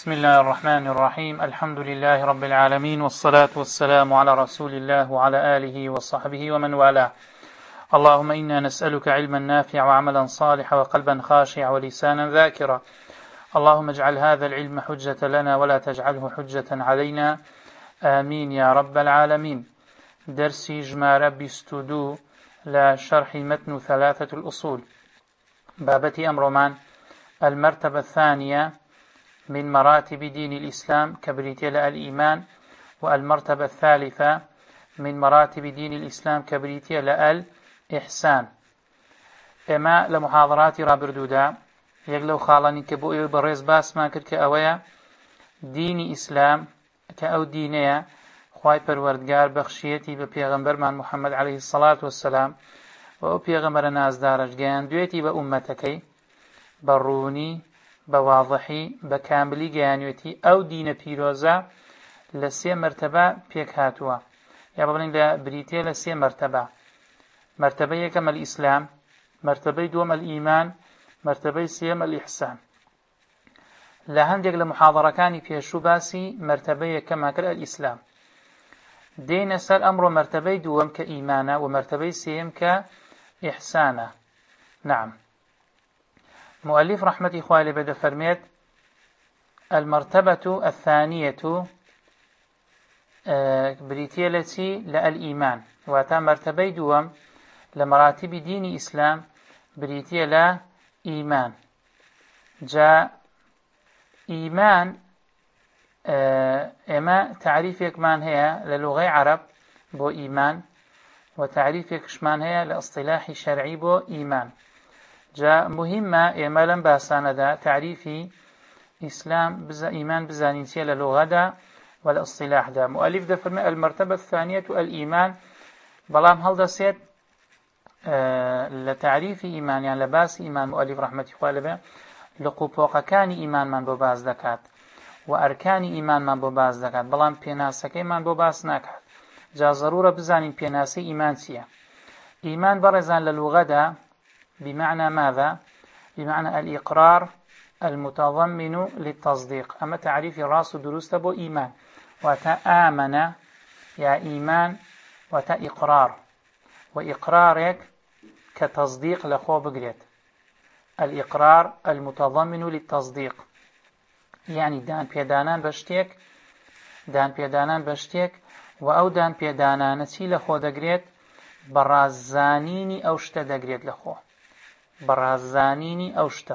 بسم الله الرحمن الرحيم. الحمد لله رب العالمين، والصلاة والسلام على رسول الله وعلى آله وصحبه ومن والاه. اللهم إنا نسألك علما نافعا وعملا صالحا وقلبا خاشعا ولسانا ذاكرا. اللهم اجعل هذا العلم حجة لنا ولا تجعله حجة علينا، آمين يا رب العالمين. درسي جمارة بستودو لا شرح متن ثلاثة الأصول. بابتي أمرمان المرتبة الثانية من مراتب دين الإسلام كبريتيل الإيمان، والمرتبة الثالثة من مراتب دين الإسلام كبريتيل الإحسان. إما لمحاضرات رابردودا يقلو خالاني كبوئي بريز باس ما كرك أويا دين إسلام كأو دينية خواهي پروردگار بخشيتي بپیغمبر من محمد عليه الصلاة والسلام و پیغمبر نازدارش گەیاندوێتی بە ئومەتەکەی بەڕوونی بەواضحی بە کاملی گەیانوێتی ئەو دینە پیرۆزە لە سێ مرتبە پێک هاتووە، یا بڵین لە بریتێ لە سێ مرتبە. مرتبە یەکەم الئیسلام، مرتبەی دووەم الئیمان، مرتبەی سێم الئیحسان. لە هەندێک لە محاضەڕەکانی پێشوو باسی مرتبە یەکەمان کرد الئیسلام. دێنە سەر ئەمڕۆ مرتبەی دووەم کە ئیمانە و مرتبەی سێم کە إحسانا. نعم. مؤلف رحمة إخوالي بدأ فرميت المرتبة الثانية بريتيلتي للإيمان، واتا مرتبة دوم لمراتب دين إسلام بريتيلا إيمان. جاء إيمان إما تعريفك من هي للغة عرب بو إيمان، وتعريفك شمان هي لاصطلاح شرعي بو إيمان. جاء مهمة إما لم باساندا تعريفي إسلام إيمان بزانينسية للغة دا والاصطلاح دا. مؤلف دا فرمي المرتبة الثانية الإيمان، بلام هل دا سيد لتعريف إيمان يعني لباس إيمان. مؤلف رحمة الله لقوبوق كان إيمان من بو باز دكات وأركان إيمان من بو باز دكات، بلام بيناسكي من بو باز ناكات. جا ضرورة بزانين بيناسي إيمان سيا. إيمان برزان للغة دا بمعنى ماذا؟ بمعنى الإقرار المتضمن للتصديق. أما تعريف الراس دروس بو إيمان، وتآمن يا إيمان وتإقرار، وإقرارك كتصديق لخو بقريت. الإقرار المتضمن للتصديق يعني دان بيدانان بشتيك، دان بيدانان بشتيك، وأو دان بيدانان چی لخو دقريت؟ برازانيني أوشت دقريت لخو، برازانيني أوشت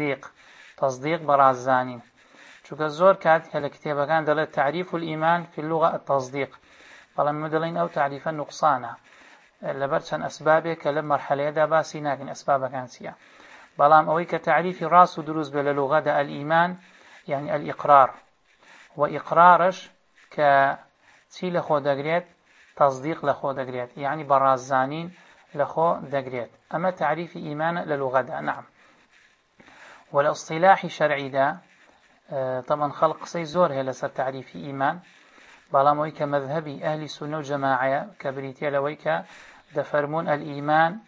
تصديق برازانين. چونکە زۆر کات کە لە کتێبەکان دەڵێت تعریف الإيمان في اللغة التصديق، بەڵام دەڵێن ئەو تعریفە نوقسانە لەبەر چەند ئەسبابێک کە لە مەرحەلەیەدا باسی ناکەین ئەسبابەکان چییە. بەڵام ئەوەی کە تعریفی ڕاست و دروست بێ لە لوغەدا الإيمان يعني الإقرار، وإقرارش کە چی لەخۆ دەگرێت؟ تصديق لخو دقريت، يعني برازانين لخو دقريت. أما تعريف إيمان للغة دا. نعم. والاصطلاح شرعي دا طبعا خلق سيزور هي لسر تعريف إيمان، بلام كمذهبي أهل السنة وجماعة كبريتيا لويك دفرمون الإيمان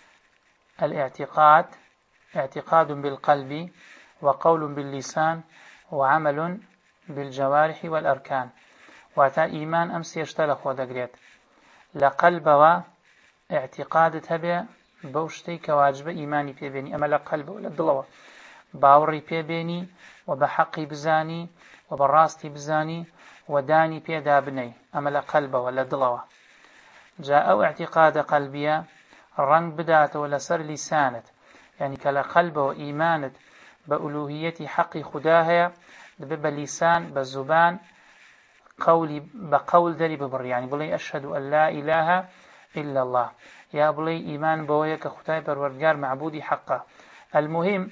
الاعتقاد، اعتقاد بالقلب وقول باللسان وعمل بالجوارح والأركان. واتا إيمان أمس يشتلخ ودقريت لقلب واعتقادت هبه بوشتي كواجب إيماني بيبيني، أما لقلب ولا دلوة باوري بيبيني وبحقي بزاني وبراستي بزاني وداني بيدا بني، أما لقلب ولا دلوة. جاء أو اعتقاد قلبية رنگ بدات ولا سر لسانت، يعني كلا قلب وإيمانت بألوهية حق خداها بلسان بالزبان قولي بقول داري ببر، يعني بلي أشهد أن لا إله إلا الله، يا بلي إيمان بويك خداي پروردگار معبودي حقا. المهم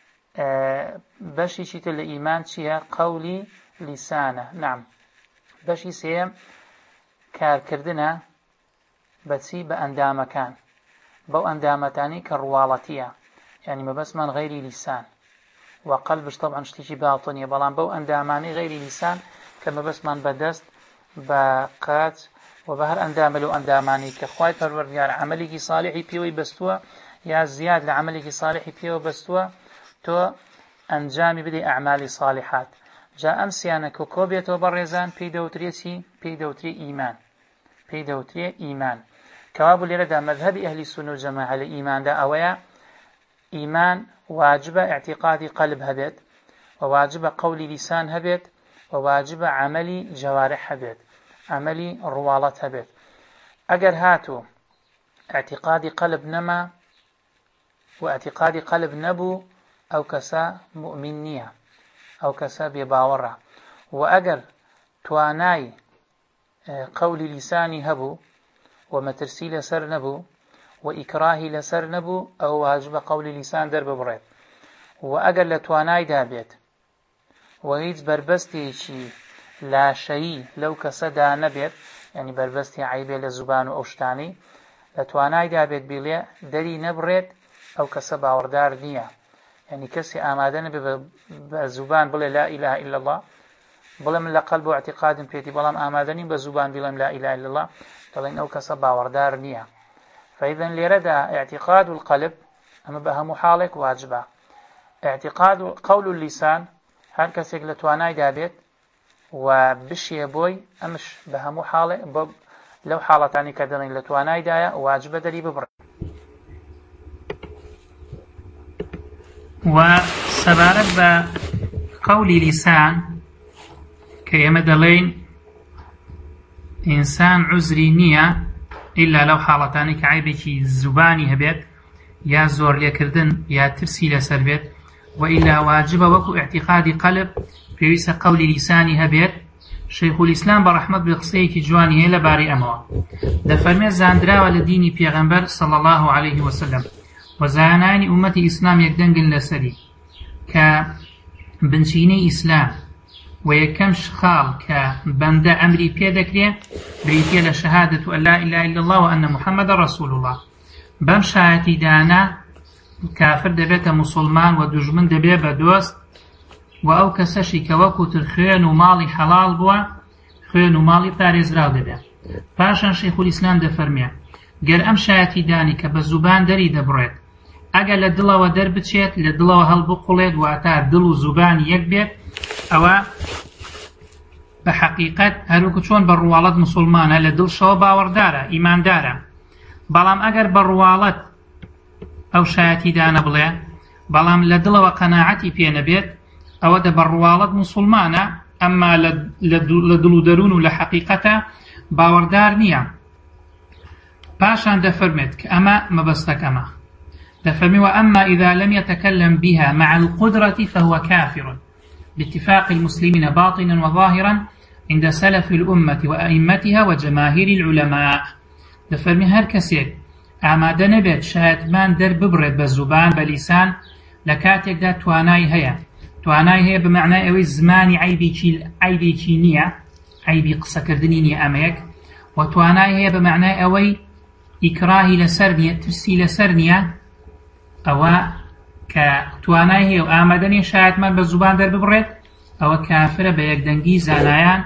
بشي شيت الإيمان شيها قولي لسانه. نعم. بشي سيم كار كردنا بسي بأندام كان بو أندامتاني كروالتية، يعني ما بس من غير لسان، وقلبش طبعا شتيجي باطنية، بلان بو أنداماني غير لسان كما بس من بدست بقات وبهر أندام لو أنداماني كخواي پروردگار عملي صالحي بيوي بستوا يا زياد لعملي صالحي بيوي بستوا تو أنجامي بدي أعمال صالحات. جا ئەم سیانە کە کۆ بێتەوە بە ڕێزان پێی دەوترێ چی؟ پێی دەوترێ ئیمان، پێی دەوترێ ئیمان. کەوا بوو لێرەدا مەذهەبی ئەهلی سونە و جەماعە لە ئیماندا ئەوەیە ئیمان واجبە اعتقادی قەلب هەبێت، و واجبە قەولی لیسان هەبێت، و واجبە عەمەلی جەوارح هەبێت، عەمەلی ڕواڵەت هەبێت. ئەگەر هاتوو اعتقادی قەلب نەما و اعتقادی قەلب نەبوو ئەو کەسە مؤمن نییە، ئەو کەسە بێباوەڕە. و ئەگەر توانای قەولی لیسانی هەبوو و مەترسی لەسەر نەبوو و ئیکراهی لەسەر نەبوو ئەو واجبە قەولی لیسان دەرببڕێت. و ئەگەر لە توانایدا بێت و هیچ بربەستێکی لاشەیی لەو کەسەدا نەبێت، یعنی بربەستی عیبێ لە زوبان و ئەو شتانەی لە توانایدا بێت بڵێ دەری نەبڕێت، ئەو کەسە باوەڕدار نییە. یعنی کەسی ئامادە نەبێت بە زوبان بڵێ لا ئیلاهە ئیلا الله، بڵێ من لە قەلب و اعتقادم پێێتی بەڵام ئامادە نیم بە زوبان بڵێم لا ئیلاهە ئیلا الله، دەڵێن ئەو کەسە باوەڕدار نییە. فإذن لێرەدا اعتقاد القلب ئەمە بە هەموو حاڵێک واجبە. اعتقاد قول اللسان هەر کەسێک لە توانایدا بێت و بشیە بۆی ئەمش بە هەموو حاڵێک لەو حاڵەتانی کە دەڵێن لە توانایدایە واجبە دەری ببڕێت. و سەبارەت بە قەولی لیسان کە ئێمە دەڵێن ئینسان عوزری نییە ئیلا لەو حاڵەتانی کە عیبێکی زوبانی هەبێت یا زۆر لێکردن یا ترسی لەسەر بێت، و ئیلا واجبە وەکو اعتقادی قەلب پێویستە قەولی لیسانی هەبێت. شەیخ الئیسلام بە ڕەحمەت بە قسەیەکی جوانی هەیە لەبارەی ئەمەوە. دەفەرمێت زاندراوە لە دینی پێغەمبەر صلی الله عليه وسلم و زانانی ئومەتی ئیسلام یەکدەنگن لەسەری کە بنچینەی ئیسلام و یەکەم شخاڵ کە بەندە ئەمری پێ دەکرێت بریتیە لە شەهادەت ئەن لا ئیلاهە ئیلا الله و ئەنە محەممەدە ڕەسوول الله. بەم شایەتی دانا کافر دەبێتە موسڵمان و دوژمن دەبێت بە دۆست، و ئەو کەسەشی کە وەکوتر خوێن و ماڵی حەڵال بووە خوێن و ماڵی پارێزراو دەبێت. پاشان شەیخ الئیسلام دەفەرمێ گەر ئەم شایەتی دانی کە بە زوبان دەری دەبڕێت ئەگەر لە دڵەوە دەربچێت لە دڵەوە هەڵبقوڵێت واتە دڵ و زوبان یەک بێت ئەوە بە حەقیقەت هەروەکو چۆن بە ڕواڵەت موسڵمانە لە دڵشەوە باوەڕدارە ئیماندارە. بەڵام ئەگەر بە ڕواڵەت ئەو شایەتی دانە بڵێ بەڵام لە دڵەوە قەناعەتی پێ نەبێت ئەوە دە بە ڕواڵەت موسڵمانە ئەمما لە دڵ و دەروون و لە حەقیقەتە باوەڕدار نییە. پاشان دەفەرمێت کە ئەمە مەبەستەکەمە دەفەرمی وأما إذا لم يتكلم بها مع القدرة فهو كافر باتفاق المسلمين باطنا وظاهرا عند سلف الأمة وأئمتها وجماهير العلماء. دەفەرمی هەر کەسێک ئامادە نەبێت شایەتمان دەرببڕێت بە زوبان بە لیسان لە کاتێکدا توانای هەیە بمعنای ئەوەی زمانی عیبێکی نییە، عیبی قسەکردنی نییە ئەمەیەک، و توانای هەیە بمعنای ئەوەی ئیکراهی لەسەر نییە، ترسی لەسەر نییە، ئەوە کە توانای هەیە و ئامادە نییە شایەتمان بە زوبان دەرببڕێت ئەوە کافرە بە یەکدەنگی زانایان.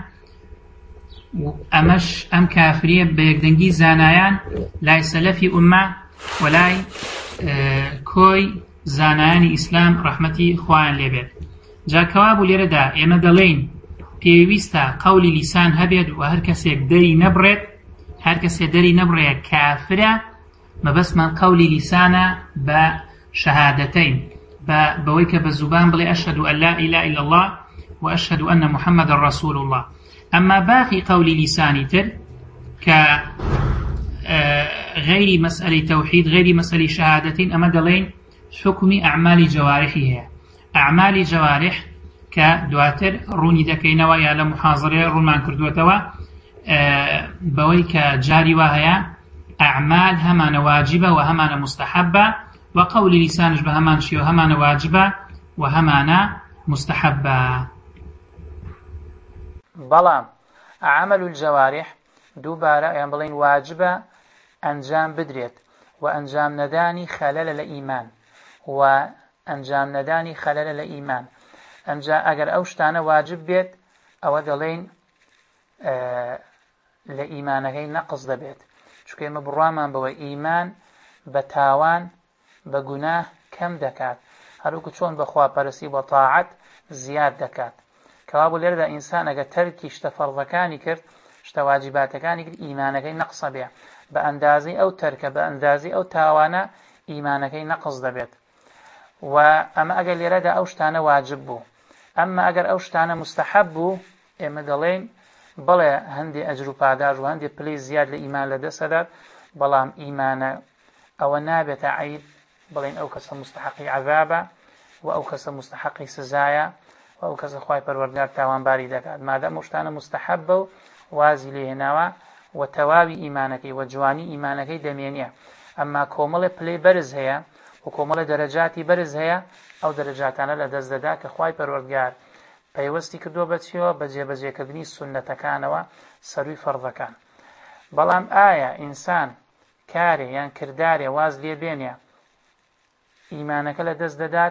ئەمەش ئەم کافریە بە یەکدەنگی زانایان لای سەلەفی ئوممە و لای کۆی زانایانی ئیسلام ڕەحمەتی خوایان لێبێت. جاکەوا بوو لێرەدا ئێمە دەڵێین پێویستە قەولی لیسان هەبێت و هەر کەسێک دەری نەبڕێت، هەر کەسێک دەری نەبڕێت کافرە. مەبەستمان قەولی لیسانە بە شەهادەتەین، بەوەی کە بە زوبان بڵێ ئەشهەدو ئەن لا ئیلاهە ئیلا الله و ئەشهەدو ئەنە محەممەدە ڕەسوول الله. ئەمما باقی قەولی لیسانی تر کە غەیری مەسئلەی تەوحید غەیری مەسئلەی شەهادەتین ئەمە دەڵێن حکمی ئەعمالی جەوارحی هەیە. ئەعمالی جەوارح کە دواتر ڕوونی دەکەینەوە یا لە محاضرەیە ڕوونمان کردوێتەوە بەوەی کە جاری وا هەیە ئەعمال هەمانە واجبە و هەمانە مستحبە و قەولی لیسانش بە هەمان شێوە هەمانە واجبە و هەمانە مستحبە. بەڵام عمل الجوارح دووبارە یان بڵین واجبە ئەنجام بدرێت و ئەنجام نەدانی خەلەلە لە ئیمان و ئەنجام نەدانی خەلەلە لە ئیمان. ئەگەر ئەو شتانە واجب بێت ئەوە دەڵێن لە ئیمانەکەی نەقص دەبێت، چونکە ئێمە بڕوامان بەوە ئیمان بە تاوان بە گوناه کەم دەکات، هەروەکو چۆن بە خواپەرستی بە تاعەت زیاد دەکات. کەوا بوو لێرەدا ئینسان ئەگە تەرکی شتە فەرضەکانی کرد شتە واجباتەکانی کرد ئیمانەکەی نەقسە بێ بە ئەندازەی ئەو تەرکە بە ئەندازەی ئەو تاوانە ئیمانەکەی نەقس دەبێت و ئەمە ئەگەر لێرەدا ئەو شتانە واجب بوو ئەمما ئەگەر ئەو شتانە مستەحەب بوو ئێمە دەڵێن بەڵێ هەندێک ئەجر و پاداش و هەندێک پلەی زیاد لە ئیمان لەدەستەدات بەڵام ئیمانە ئەوە نابێتە عەیب بڵێن ئەو کەسە مستحقی عەذابە و ئەو کەسە مستحقی سزایە و ئەو کەسە خوای پەروەردگار تاوانباری دەکات مادام ئەو شتانە مستەحەب بە و وازی لێهێناوە و تەواوی ئیمانەکەی و جوانی ئیمانەکەی دەمێنێ ئەمما کۆمەڵێ پلەی بەرز هەیە و کۆمەڵێ دەرەجاتی بەرز هەیە ئەو دەرەجاتانە لەدەست دەدا کە خوای پەروەردگار پەیوەستی کردووە بەچیەوە بە جێبەجێکردنی سونەتەکانەوە سەرووی فەرضەکان بەڵام ئایا ئینسان کارێ یان کردارێ واز لێ بێنێ ئیمانەکە لەدەست دەدات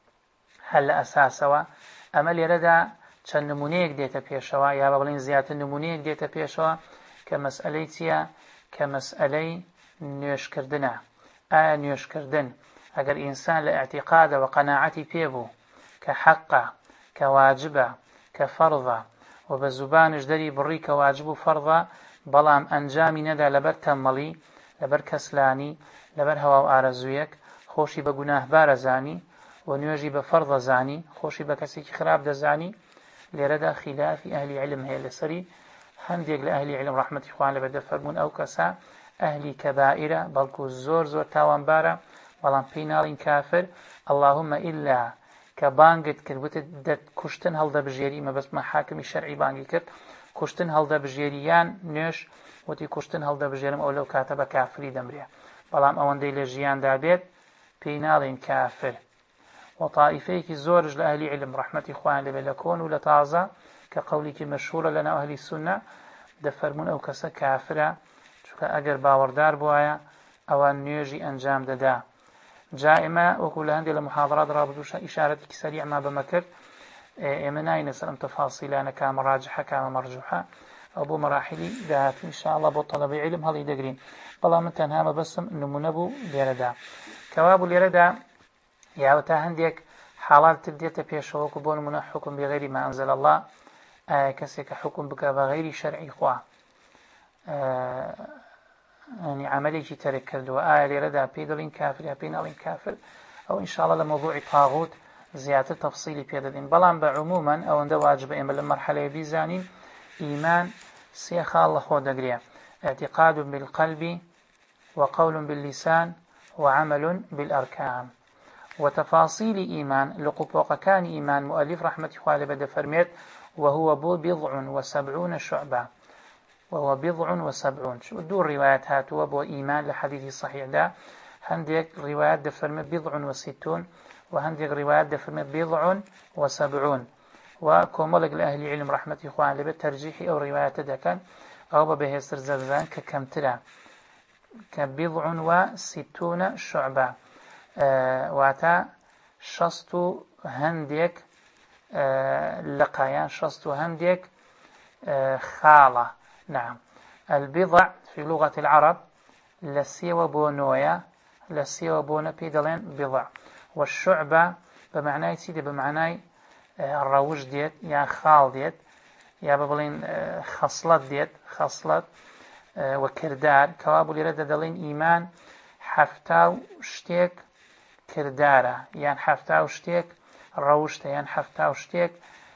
هەر لە ئەساسەوە ئەمە لێرەدا چەند نمونەیەک دێتە پێشەوە یا بە بڵێن زیاتر نمونەیەک دێتە پێشەوە کە مەسئلەی چییە کە مەسئلەی نوێشکردنە ئایا نوێشکردن ئەگەر ئینسان لە ئەعتیقادە و قەناعەتی پێبوو کە حەقە کە واجبە کە فەرضە و بە زوبانش دەری بڕی کە واجب و فەرضە بەڵام ئەنجامی نەدا لەبەر تەمەڵی لەبەر کەسلانی لەبەر هەوا و ئارەزوویەک خۆشی بە گوناهبارە زانی و نوێژی بە فەرضە زانی خۆشی بە کەسێکی خراپ دەزانی لێرەدا خلافی ئەهلی علم هەیە لەسەری هەندێک لە ئەهلی علم ڕەحمەتی خوان لەبەر دەفەرمون ئەو کەسە ئەهلی کەبائیرە بەڵکو زۆر زۆر تاوانبارە بەڵام پێی ناڵین کافر اللهم ئیلا کە بانگت کرد وتت کوشتن هەڵدەبژێری مەبەستمە حاکمی شەرعی بانگی کرد کوشتن هەڵدەبژێری یان نوێش وتی کوشتن هەڵدەبژێرم ئەو لەو کاتە بە کافری دەمرێ بەڵام ئەوەندەی لە ژیاندا بێت پێی ناڵین کافر و طائفەیەکی زۆرش لە ئەهلی علم ڕەحمەتی خوان لەبێ لە کۆن و لە تازە کە قەولێکی مەشهورە لەناو ئەهلی سونە دەفەرمون ئەو کەسە کافرە چونکە ئەگەر باوەڕدار بووایە ئەوە نوێژی ئەنجام دەدا جا ئێمە وەکو لە هەندێک لە محاضرات ڕابردووشە ئیشارەتێکی سەریع ما بەمە کرد ئێمە ناینە سەر ئەم تەفاسیلانە کامە ڕاجحە کامە مەرجوحە ئەو بۆ مەراحیلی داهاتوو ئینشاءڵڵا بۆ تەڵەبەی عیلم هەڵی دەگرین بەڵام من تەنها مەبەستم نمونە بوو لێرەدا کەوا بوو لێرەدا یاوەتا هەندێک حاڵات تر دێتە پێشەوە وەکو بۆ نمونە حکم بغیری ما ئەنزەل الله ئایا کەسێک کە حکم بکە بە غەیری شەرعی خوا يعني عملێکی تەرک کردووە ئایا لێرەدا پێی دەڵین کافر یا پێی ناڵین کافر ئەو ئینشاءڵڵا لە مەوضوعی طاغوت زیاتر تەفسیلی پێدەدەین بەڵام بە عموماً ئەوەندە واجبە ئێمە لە مەرحەلەیە بیزانین ئیمان سێ خاڵ لە خۆ دەگرێ اعتقاد بالقلب وقول باللسان وعمل بالأركان وتفاصيل إيمان لقطوق كان إيمان مؤلف رحمة الله بدأ فرميت وهو بضع وسبعون شعبة وهو بضع وسبعون دو الروايات هاتوا بو إيمان لحديث صحيح ده هنديك روايات دفرمت بضع وستون وهنديك روايات دفرمت بضع وسبعون وكملك لأهل علم رحمة الله لبه ترجيحي أو روايات ده كان أو بهستر زرزان ككمترا كبضع وستون شعبة واتا شستو هنديك لقايان شستو هنديك خالة نعم البضع في لغة العرب لسيوة بونويا لسيوة بونا بيدلين بضع والشعبة بمعنى سيدي بمعنى الروج ديت يا خال ديت يا ببلين خصلت ديت خصلت وكردار كوابو لرد دلين إيمان حفتاو شتيك كردارة يعني حفتاو شتيك روشته يعني حفتاو شتيك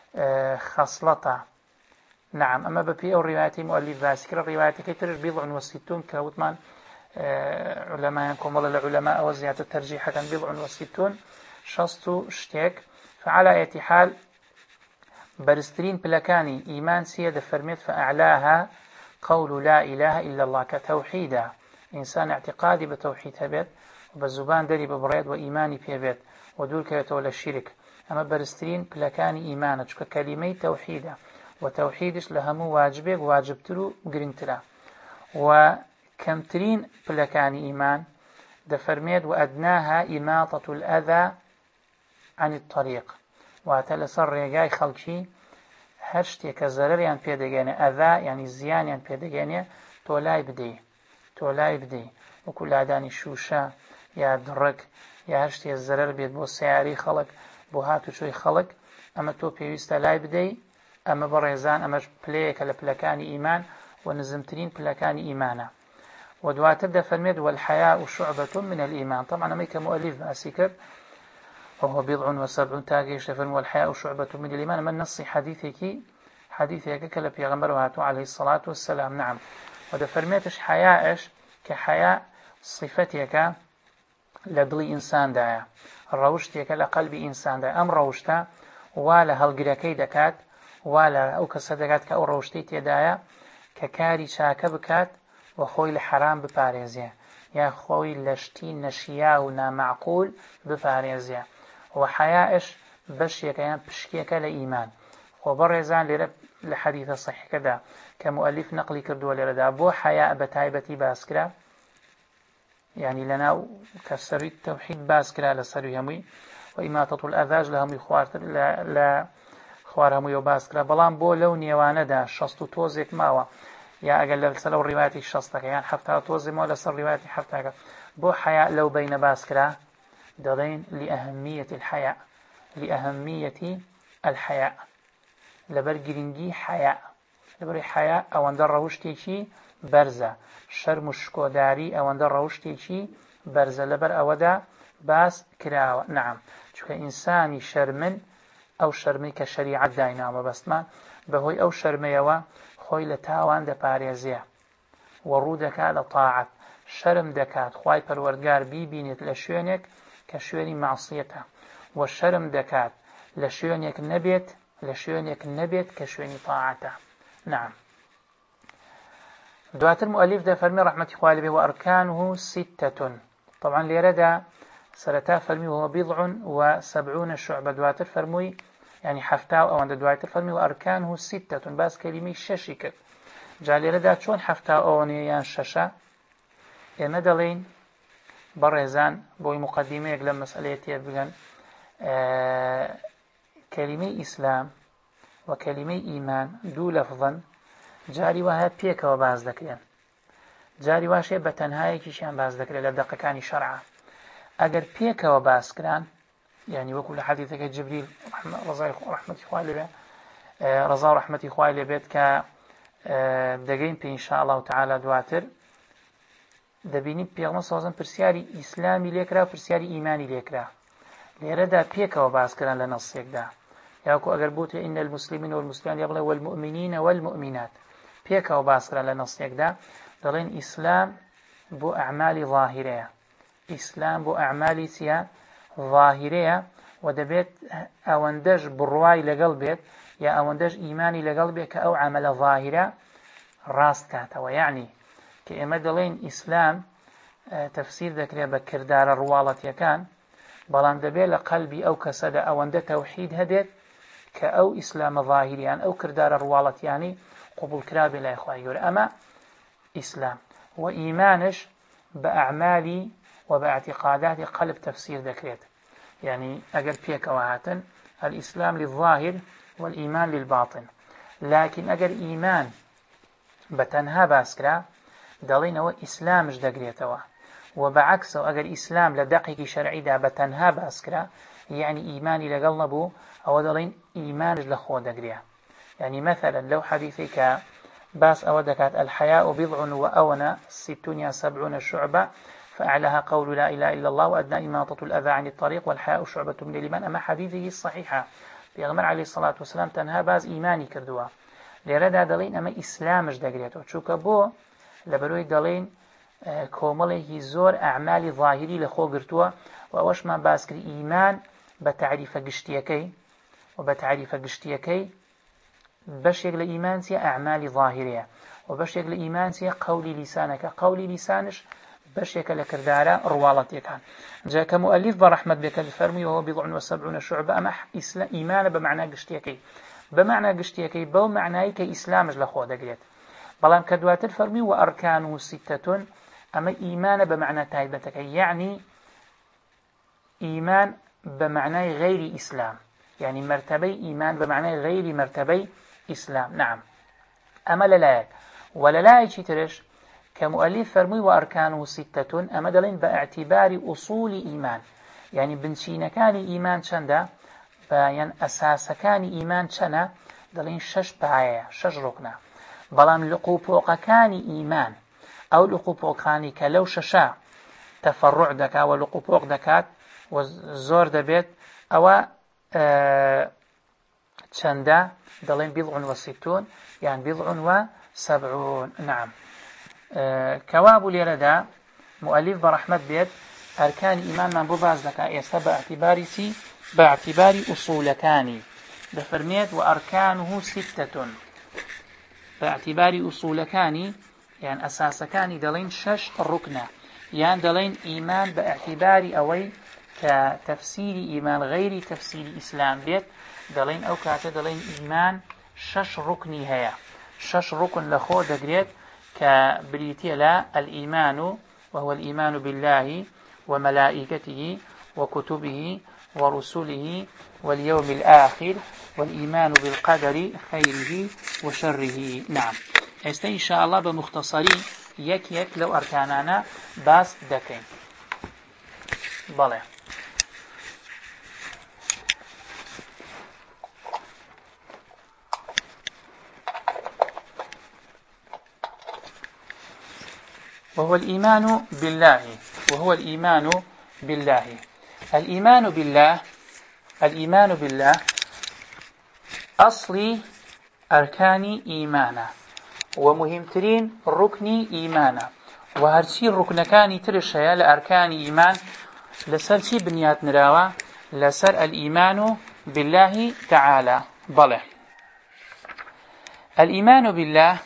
خصلته نعم أما ببي أو رواياتي مؤلف ذاكر الروايات كتر بضع وستون كوتمان علماء ينكم ولا العلماء أو زيادة الترجيح كان بضع وستون شستو شتيك فعلى أي حال برسترين بلكاني إيمان سيادة فرميت فأعلاها قول لا إله إلا الله كتوحيدا إنسان اعتقادي بتوحيد هبت وبالزبان دري ببريد وإيماني بيبت ودول كيتولى الشرك أما برسترين بلكاني إيمانك ككلمة توحيدا وتوحيدش لهمو واجبك واجبترو قرنترا وكمترين بلكاني إيمان دفرميد وأدناها إماطة الأذى عن الطريق واتلسر ريقاي خلقي هرشتي كزرر يعني بيدقاني أذى يعني زيان يعني بيدقاني تولاي بدي وكل عداني شوشة يا درك يا هرشتي الزرر بيد بو سياري خلق بو هاتو شوي خلق ئەمە تۆ پێویستە لای بدەی ئەمە بەڕێزان ئەمەش پلەیەکە لە پلەکانی ئیمان و نزمترین پلەکانی ئیمانە. و دواتر دەفەرمێت والحياء شعبة من الإيمان. طبعا ئەمەی کە مؤلف باسی کرد وهو بضع وسبعون تاگەیشتە فەرمێ والحياء شعبة من الإيمان. ئەمە نەسی حەدیثێکە کە لە پێغەمبەر هاتووە عليه الصلاة والسلام. نعم. و دەفەرمێتش حەیاءش کە حەیا صفەتێکە لە دڵی ئینساندایە، ڕەوشتێکە لە قەلبی ئینساندا. ئەم ڕەوشتە وا لە هەڵگرەکەی دەکات، وا لە ئەو کەسە دەکات کە ئەو ڕەوشتەی تێدایە کە کاری چاکە بکات و خۆی لە حرام بپارێزێ یا خۆی لە شتی نەشیا و نامەعقول بپارێزێ. و حەیاءش بەشێکە یان پشکێکە لە ئیمان. خۆ بەڕێزان لێرە لە حەدیثە صحیحەکەدا کە مؤلف نەقلی کردووە لێرەدا بۆ حەیا بە تایبەتی باسکرا، یعنی لەناو کە سەروی تەوحید باسکرا لە سەروی هەمووی و ئیماتەة الئەذاش لە هەمووی خواردتر لە خوار هەموویەوە باسکرا، بەڵام بۆ لەو نێوانەدا 60 تۆزێک ماوە، یا ئەگەر لەسەر لەو ڕیواەتی 60ەکە یان 70 تۆزێمەوە لەسەر ڕیواەتی 70ەکە بۆ حەیا لەو بینە باسکرا دەڵێن لأهمیة الحەیا، لأهمیة الحەیا، لەبەر گرنگی حەیا، لەبەر حەیا ئەوەندە ڕەوشتێکی بەرزە، شەرم و شکۆداری ئەوەندە ڕەوشتێکی بەرزە، لەبەر ئەوەدا باس کراوە. نعم. چونکە ئینسانی شەرمن ئەو شەرمەی کە شەریعەت دایناوە بەستمان بەهۆی ئەو شەرمەیەوە خۆی لە تاوان دەپارێزێ و ڕوو دەکات لە تاعەت، شەرم دەکات خوای پەروەردگار بیبینێت لە شوێنێک کە شوێنی مەعسیەتە، و شەرم دەکات لە شوێنێک نەبێت کە شوێنی تاعەتە. نعم. دواتر مؤلف دەفەرمێ ڕەحمەتی خوای لێبێ وأركانه 6. طبعا لێرەدا سەرەتا فەرمی وهو بضع وسبعون شعبة، دواتر فەرمووی يعني 70 ئەوەندە، دواتر فەرمی وأركانه 6 باس کەلیمەی شەشی کرد. جا لێرەدا چۆن 70 ئەوەنەیە یان شەشە؟ ئێمە دەڵێن بەڕێزان بۆی مقدمەیەک لە مەسئلەیە تێر بگەن، کەلیمەی ئیسلام و کەلیمەی ئیمان دوو لەفظن، جاری وایە پێکەوە باز دەکرێن، جاری واشێ بە تەنهایەکیشیان باز دەکرێت لە دەقەکانی شەرعە. ئەگەر پێکەوە باسکران، یعنی وەکو لە حەدیثەکە جبریل ڕەحمەتی خوای لێبێ ڕەزا و ڕەحمەتی خوای لێبێت کە دەگەین پێ ئینشاء الله تعالی دواتر، دەبینی پێغەمبەر صلی الله علیه و سلم پرسیاری ئیسلامی لێکرا و پرسیاری ئیمانی لێکرا. لێرەدا پێکەوە باسکران لە نەسێکدا، یاکو ئەگەر بوتە ئین المسلمین والمسلمات یا بڵێ والمؤمنین والمؤمنات، پێکەوە باسکران لە نەسێکدا دەڵێن ئیسلام بۆ ئەعمالی ظاهرەیە، ئیسلام بۆ ئەعمالی چیە؟ ظاهرەیە، و دەبێت ئەوەندەش بڕوای لەگەڵ بێت یا ئەوەندەش ئیمانی لەگەڵ بێت کە ئەو عەمەلە ظاهرە ڕاست کاتەوە. یعنی کە ئێمە دەڵێن ئیسلام تەفسیر دەکرێت بە کردارە ڕواڵەتیەکان، بەڵام دەبێت لە قەلبی ئەو کەسەدا ئەوەندە تەوحید هەبێت کە ئەو ئیسلامە ظاهریان ئەو کردارە ڕواڵەتیانی قبول کرا بێ لای خوای گەورە. ئەمە ئیسلام. و ئیمانش بە ئەعمالی و بە اعتقاداتی قەلب تەفسیر دەکرێت، يعني أجر بيك وهاتن الإسلام للظاهر والإيمان للباطن. لكن أجر إيمان بتنها باسكرا دلين هو إسلامش دقريتوا، وبعكسه أجر إسلام لدقيق شرعي دا بتنها باسكرا يعني إيماني لقلبه أو دلين إيمانش لخو دقريا. يعني مثلا لو حديثك باس أو دكات الحياء بضع وأونا 60 70 شعبة، فأعلاها قول لا إله إلا الله وأدنى إماطة الأذى عن الطريق والحياء شعبة من الإيمان. أما حديثه الصحيحة بيغمر عليه الصلاة والسلام تنها باز إيماني كردوا ليردا دلين أما إسلامش دقريتو چوكا بو لبروي دلين كومله زور أعمال ظاهري لخو قرتوا وأوش ما باسكري إيمان بتعريف قشتيكي وبتعريف قشتيكي بشيك لإيمان سي أعمال ظاهرية وبشيك لإيمان سي قولي لسانك قولي لسانش بشيك لكردارة روالتي كان جاء كمؤلف برحمة بك الفرمي وهو 70 شعبة أما إيمان بمعنى قشتيكي بمعنى قشتيكي بو معنى كإسلامش لخو دقريت بلان كدوات الفرمي وأركانه 6 أما إيمان بمعنى تايبتك يعني إيمان بمعنى غير إسلام يعني مرتبي إيمان بمعنى غير مرتبي إسلام. نعم. أما للايك وللايك ترش كمؤلف فرمي وأركانه 6 أما دلين باعتبار أصول إيمان يعني بنشين كان إيمان شندا فەیان ئەساسەکانی ئیمان چەنە؟ دەڵێن 6 پایەیە، 6 ڕوکنە. بەڵام لقوپۆقەکانی ئیمان، ئەو لقوپۆقانی کە لەو 6 تەفەڕوع دەکات و لقوپۆق دەکات و زۆر دەبێت، ئەوە چەندە؟ دەڵێن 60 یان 70. نعم. کەوا بوو لێرەدا مؤلف بەڕەحمەت بێت ئەرکانی ئیمانمان بۆ باز دەکات ئێستا بە ئەعتیباری چی؟ بە ئەعتیباری ئوسوولەکانی دەفەرمێت و ئەرکانه 6 بە ئەعتیباری ئوسوولەکانی یان ئەساسەکانی دەڵێن 6 ڕوکنە، یان دەڵێن ئیمان بە ئەعتیباری ئەوەی کە تەفسیری ئیمان غەیری تەفسیری ئیسلام بێت، دەڵێن ئەو کاتە دەڵێن ئیمان 6 ڕوکنی هەیە. 6 ڕوکن لە خۆ دەگرێت کە بریتیە لە الإيمان وهو الإيمان بالله وملائكته وكتبه ورسله واليوم الآخر والإيمان بالقدر خيره وشره. نعم. ئێستا إن شاء الله بمختصري يك لو أركاننا باس دكين. بله. وهو الإيمان بالله الإيمان بالله أصل أركان إيمانا ومهمترين ركن إيمانا، وهرشي الركن كان ترشيا لأركان إيمان لسر شي بنيات نراوة لسر الإيمان بالله تعالى. بله. الإيمان بالله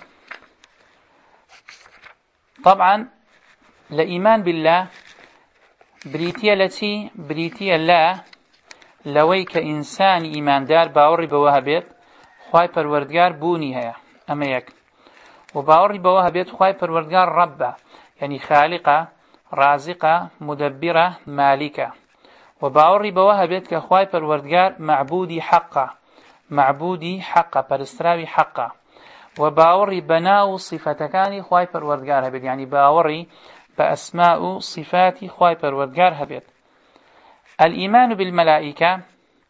طبعا لإيمان بالله بريتيا التي بريتيا لا لويك إنسان إيمان دار باوري بوهبت خواي پروردگار بوني هيا أما يك، وباوري بوهبت خواي پروردگار ربه يعني خالقه رازقه مدبره مالكه، وباوري بوهبت كخواي پروردگار معبودي حقه پرستراوي حقه، وباوري بناو صفتكاني خواي پروردگار هبت يعني باوري بأسماء صفات خواي پروردگار هبت. الإيمان بالملائكة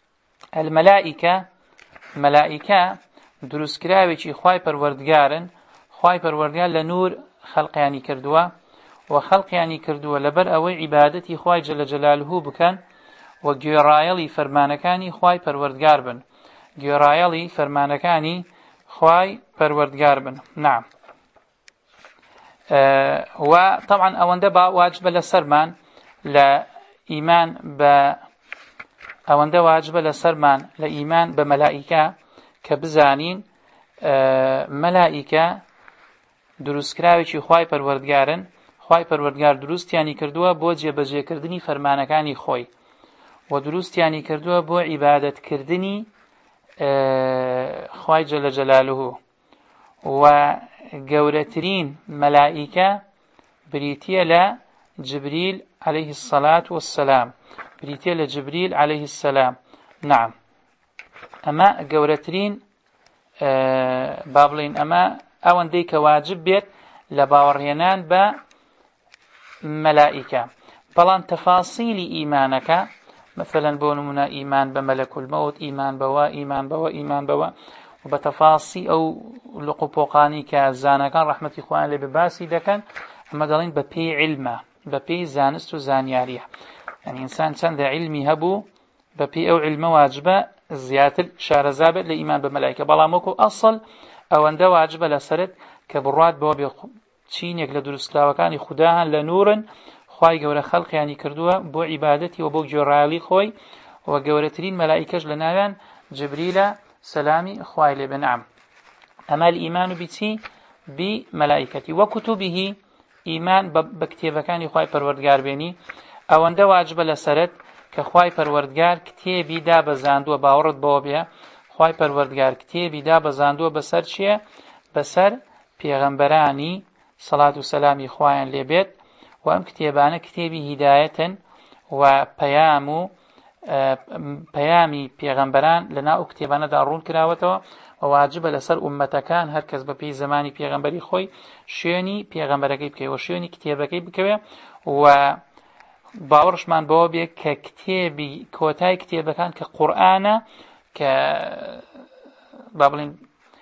ملائكة دروس كراويشي خواي پروردگار لنور خلق يعني كردوا وخلق يعني كردوا لبر أوي عبادتي خواي جل جلاله بكن وجيرايلي فرمانكاني خواي پروردگار بن جيرايلي فرمانكاني خواي پروردگار بن. نعم. وطبعا أونده واجب لسرمان لإيمان بملائكة كبزانين ملائكة دروس كراويشي خواي پروردگارن، خواي پروردگار دروستياني كردوا بو جێبەجێ كردني فرمانكاني خوي و دروستياني كردوا بو عبادت كردني خواي جل جلاله. وگەورەترین ملائكة بريتيا لجبريل عليه الصلاة والسلام، بريتيا لجبريل عليه السلام. نعم. أما گەورەترین بابلين أما ئەوەندەی کە واجب بێت لە باوەڕهێنان بە مەلائیکە. بەڵام تەفاسیلی ئیمانەکە مثلا بۆ نمونە ئیمان بە مەلەکول مەوت، ئیمان بەوە و بە تەفاسی ئەو لقوپۆقانی کە زانەکان ڕەحمەتی خوایان لێ باسی دەکەن، ئەمە دەڵێن بە پێی عیلمە، بە پێی زانست و زانیاریە. یعنی ئینسان چەندە عیلمی هەبوو بە پێی ئەو عیلمە واجبە زیاتر شارەزا بێت لە ئیمان بە مەلایکە. بەڵام وەکو ئەسڵ ئەوەندە واجبە لەسەرت کە بڕوات بەوە بێ چینێک لە دروستکراوەکانی خودداهان لە نورن خوای گەورە خەڵقیانی کردووە بۆ عیبادەتی و بۆ گوێڕایەڵی خۆی، و گەورەترین مەلایکەش لە ناویان جبریلە سەلامی خوای لێ بێ. نعم. ئەمە الئیمان بچی بمەلایکەتی وەکوتوبیهی ئیمان بە کتێبەکانی خوای پەروەردگار بێنی، ئەوەندە واجبە لەسەرت کە خوای پەروەردگار کتێبی دابەزاندووە، باوەڕت بەوە بێ خوای پەروەردگار کتێبی دابەزاندووە بەسەر چییە؟ بەسەر پێغەمبەرانی سەڵات و سەلامی خوایان لێ بێت، و ئەم کتێبانە کتێبی هیدایەتن و پەیامی پێغەمبەران لەناو کتێبانەدا ڕوون کراوەتەوە، و واجبە لەسەر ئومەتەکان هەر کەس بەپێی زمانی پێغەمبەری خۆی شوێنی پێغەمبەرەکەی بکەوێ و شوێنی کتێبەکەی بکەوێ، و باوەڕشمان بەوە بێ کە کتێبی کۆتای کتێبەکان کە قورئانە کە با بڵین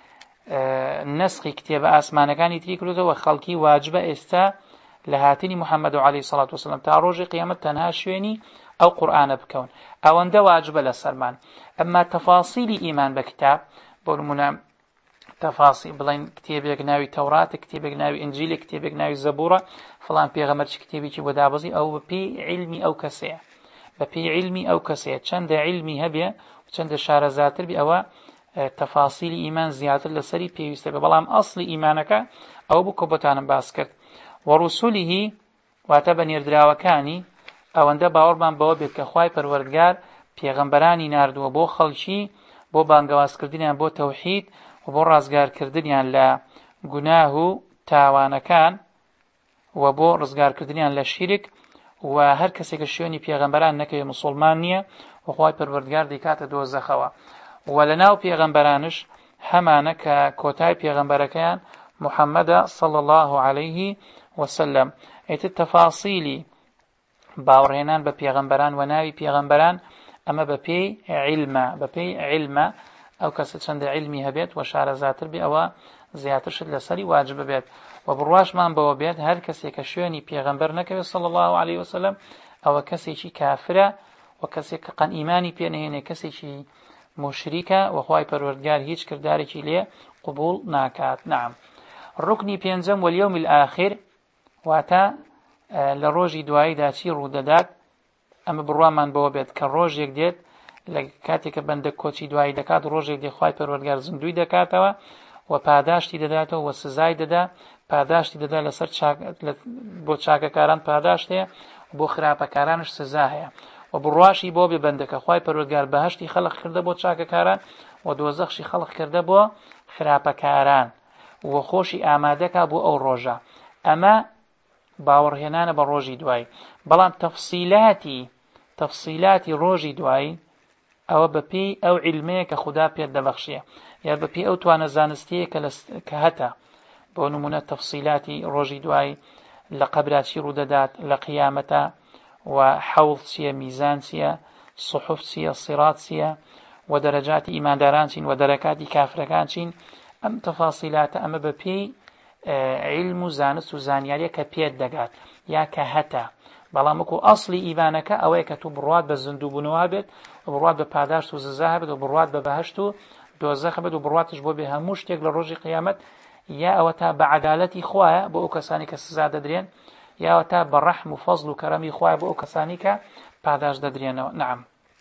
نسخی کتێبە ئاسمانەکانی تری کردوتەوە خەڵکی واجبە ئێستا لە هاتنی محەممەد عەلەیهی سەڵات وسەلام تا ڕۆژی قیامەت تەنها شوێنی ئەو قورئانە بکەون ئەوەندە واجبە لەسەرمان ئەمما تەفاسیلی ئیمان بە کتاب بۆ نمونە تەفاسی بڵین کتێبێک ناوی تەوراتە کتێبێک ناوی ئینجیلە کتێبێک ناوی زەبوورە فڵان پێغەمبەر چ کتێبێکی بۆ دابەزی ئەو بەپێی عیلمی ئەو کەسەیە بەپێی عیلمی ئەو کەسەیە چەندە عیلمی هەبێ چەندە شارەزاتر بێ ئەوە تەفاسیلی ئیمان زیاتر لەسەری پێویستە بێ بەڵام ئەسڵی ئیمانەکە ئەو بوو کە بۆتانم باس کرد وەڕوسولیهی واتە بە نێردراوەکانی ئەوەندە باوەڕمان بەوە بێت کە خوای پەروەردگار پێغەمبەرانی ناردووە بۆ خەڵکی بۆ بانگەوازکردنیان بۆ تەوحید و بۆ ڕازگارکردنیان لە گوناه و تاوانەکان و بۆ ڕزگارکردنیان لە شیرک و هەر کەسێک کە شوێنی پێغەمبەران نەکەوێ موسڵمان نییە و خوای پەروەردگار دەیکاتە دۆزەخەوە و لەناو پێغەمبەرانش هەمانە کە کۆتای پێغەمبەرەکەیان محەممەدە صلی الله عليه وسلم ئێتر تەفاسیلی باوەڕهێنان بە پێغەمبەران و ناوی پێغەمبەران ئەمە بەپێی عیلمە ئەو کەسە چەندە عیلمی هەبێت و شارەزاتر بێ ئەوە زیاترشت لەسەری واجبە بێت و بڕواشمان بەوە بێت هەر کەسێک کە شوێنی پێغەمبەر نەکەوێت صلی الله عليه وسلم ئەوە کەسێکی کافرە و کەسێک کە قەن ئیمانی پێ نەهێنێ کەسێکی مشریکە و خوای پەروەردگار هیچ کردارێکی لێ قبول ناکات. نعم ڕوکنی پێنجەم واليوم الآخر واتە لە ڕۆژی دواییدا چی ڕوودەدات ئەمە بڕوامان بەوە بێت کە ڕۆژێک دێت لە کاتێککە بەندە کۆچی دوایی دەکات ڕۆژێک دێ خوای پەروەردگار زیندوی دەکاتەوە و پاداشتی دەداتەوە و سزای دەدا پاداشتی دەدا لەسەر بۆ چاکەکاران پاداشت هەیە بۆ خراپەکارانش سزا هەیە و بڕواشی بۆ بێ بەندەکە خوای پەروەردگار بەهەشتی خەڵق کردە بۆ چاکەکاران و دۆزەخشی خەڵق کردە بۆ خراپەکاران و خۆشی ئامادەکە بۆ ئەو ڕۆژە ئەمە باوەڕهێنانە بە ڕۆژی دوایی بەڵام تەفسیلاتی ڕۆژی دوایی ئەوە بەپێی ئەو عیلمەیە کە خوددا پێت دەبەخشێ یا بەپێی ئەو توانە زانستیە کە هەتە بۆ نمونە تەفسیلاتی ڕۆژی دوایی لە قەبرا چی ڕوودەدات لە قیامەتە و حەوڵ چییە میزان چییە سوحوف چییە سیرات چییە و دەرەجاتی ئیمانداران چین و دەرەکاتی کافرەکان چین ئەم تەفاسیلاتە ئەمە بەپێی علم و زانست و زانیاریە کە پێت دەگات یا کە هەتە بەڵام وەکو ئەسڵی ئیمانەکە ئەوەیە کە تو بڕوات بە زیندووبوونەوە بێت و بڕوات بە پاداشت و سزا هەبێت و بڕوات بە بەهەشت و دۆزەخ بێت و بڕواتش بۆ بێ هەموو شتێک لە ڕۆژی قیامەت یا ئەوە تا بە عەدالەتی خوایە بۆ ئەو کەسانی کە سزا دەدرێن یاوە تا بە ڕەحم و فەزڵ و کەرەمی خوایە بۆ ئەو کەسانی کە پاداش دەدرێنەوە. نعم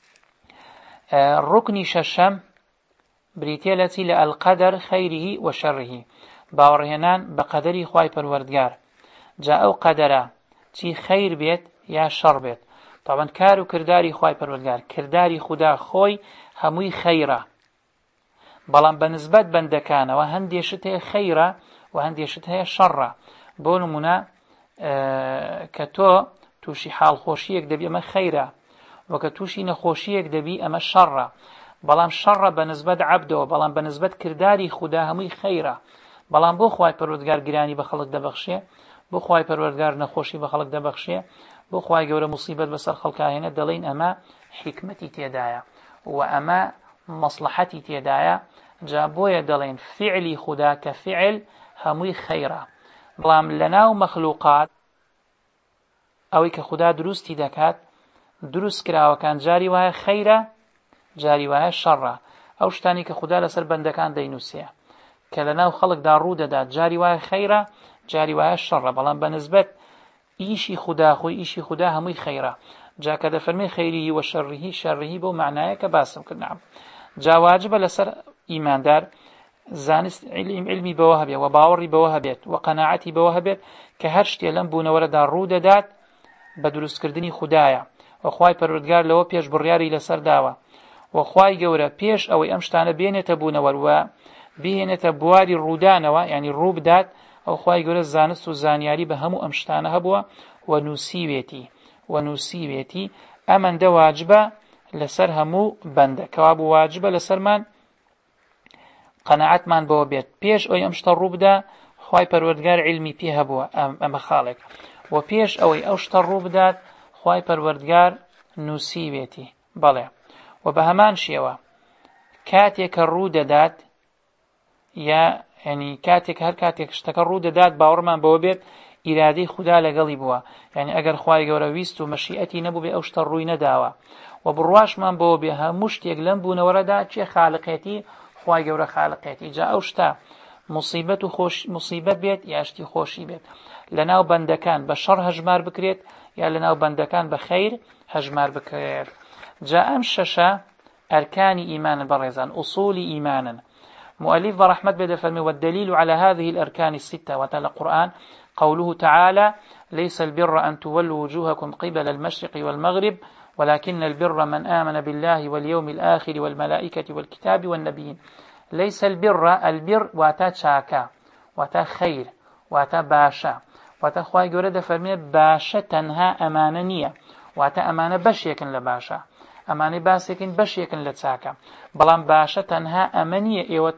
ڕوکنی شەشەم بریتیە لە چی لە ئەلقەدەر خەیریهی و شەڕیهی باوەڕهێنان بە قەدەری خوای پەروەردگار جا ئەو قەدەرە چی خەیر بێت یا شەڕ بێت طبعاً کار و کردداری خوای پەروەردگار کردداری خوددا خۆی هەمووی خەیرە بەڵام بەنسبەت بەندەکانەوە هەندێشت هەیە خەیرە و هەندێشت هەیە شەڕە بۆ نمونە کە تۆ تووشی حاڵخۆشیەک دەبی ئەمە خەیرە وەکە تووشی نەخۆشیەک دەبی ئەمە شەڕە بەڵام شەڕە بەنسبەت عەبدەوە بەڵام بەنسبەت کردداری خوددا هەمووی خەیرە بەڵام بۆ خوای پەروەردگار گرانی بە خەڵک دەبەخشێ بۆ خوای پەروەردگار نەخۆشی بە خەڵک دەبەخشێ بۆ خوای گەورە موسیبەت بەسەر خەڵکاهێنێ دەڵێن ئەمە حیکمەتی تێدایە و ئەمە مەسلحەتی تێدایە جا بۆیە دەڵێن فعلی خوددا کە فعل هەمووی خەیرە بەڵام لەناو مەخلوقات ئەوەی کە خوددا دروستی دەکات دروست کراوەکان جاری وایە خەیرە جاری وایە شەڕە ئەو شتانی کە خوددا لەسەر بەندەکان دەینووسێ کە لەناو خەڵکدا ڕوو دەدات جاری وایە خەیرە جاری وایە شەڕە بەڵام بەنسبەت ئیشی خوددا خۆی ئیشی خوددا هەمووی خەیرە جا کە دەفەرمێ خەیریهی و شەڕیهی بۆ معنایە کە باسم کردم جا واجبە لەسەر ئیماندار زانست علمی بەوە هەبێت و باوەڕی بەوە هەبێت و قەناعەتی بەوە هەبێت کە هەر شتێ لەم بوونەوەرەدا ڕوو دەدات بە دروستکردنی خوددایە و خوای پەروەردگار لەوە پێش بڕیاری لەسەر داوە و خوای گەورە پێش ئەوەی ئەم شتانە بێنێتە بوونەوەر و بهێنێتە بواری ڕوودانەوە یعنی ڕوو بدات ئەو خوای گەورە زانست و زانیاری بە هەموو ئەم شتانە هەبووە و نووسیوێتی ئەمەندە واجبە لەسەر هەموو بەندە کەوا بوو واجبە لەسەرمان قەناعەتمان بەوە بێت پێش ئەوەی ئەم شتە ڕوو بدا خوای پەروەردگار علمی پێ هەبووە ئەمە خاڵێک و پێش ئەوەی ئەو شتە ڕوو بدات خوای پەروەردگار نووسیوێتی. بەڵێ و بە هەمان شێوە کاتێک کە ڕوو دەدات یا ینی کاتێک هەر کاتێک شتەکە ڕوو دەدات باوەڕمان بەوە بێت ئیرادەی خوددا لەگەڵی بووە، یعنی ئەگەر خوای گەورە ویست و مەشیئەتی نەبوو بێ ئەو شتە ڕووی نەداوە و بڕواشمان بەوە بێ هەموو شتێک لەم بوونەوەرەدا چێ خالقێتی خوای گەورە خالقێتی. جا ئەو شتە مصیبەت و مصیبەت بێت یا شتی خۆشی بێت لەناو بەندەکان بە شەڕ هەژمار بکرێت یا لەناو بەندەکان بە خەیر هەژمار بکرێت. جا ئەم شەشە ئەرکانی ئیمانن بەڕێزان، ئوصولی ئیمانن. مؤلف برحمة بدأ فرمي والدليل على هذه الأركان الستة وتلا القرآن قوله تعالى ليس البر أن تولوا وجوهكم قبل المشرق والمغرب ولكن البر من آمن بالله واليوم الآخر والملائكة والكتاب والنبيين. ليس البر واتا شاكا واتا خير واتا باشا واتا خواهي قرد فرمي باشا تنها أمانانية واتا أمانة بش يكن لباشا أمانة باس يكن بش يكن لتساكا بلان باشا تنها أمانية إيوت